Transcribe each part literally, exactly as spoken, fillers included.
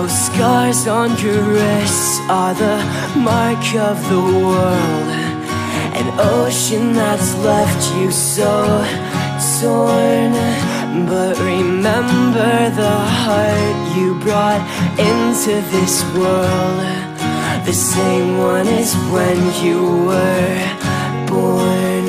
those scars on your wrists are the mark of the world, an ocean that's left you so torn. But remember the heart you brought into this world, the same one as when you were born.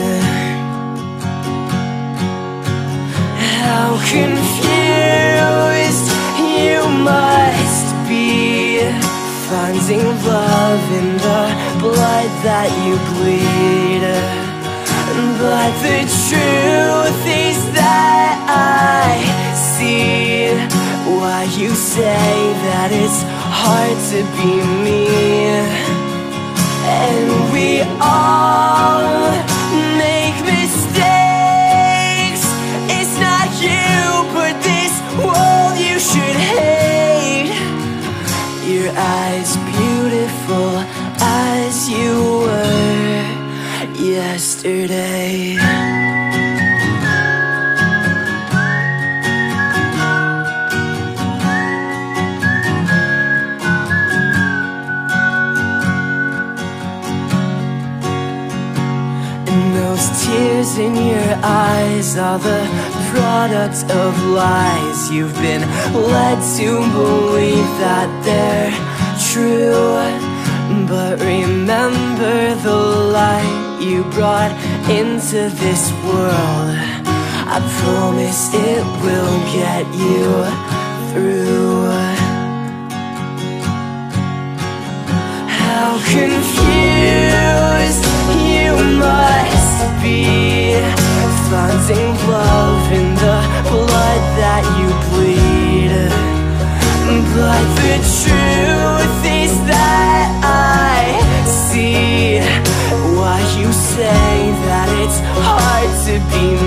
How confused you must be, finding love in the blood that you bleed. But the truth is that I see why you say that it's hard to be me. And we all make mistakes. It's not you, but this world you should hate. Your eyes beautiful as you were yesterday. And those tears in your eyes are the product of lies. You've been led to believe that they're true. But remember the light you brought into this world. I promise it will get you through. How confused you must be, finding love in the blood that you bleed. But the truth is that I see why you say that it's hard to be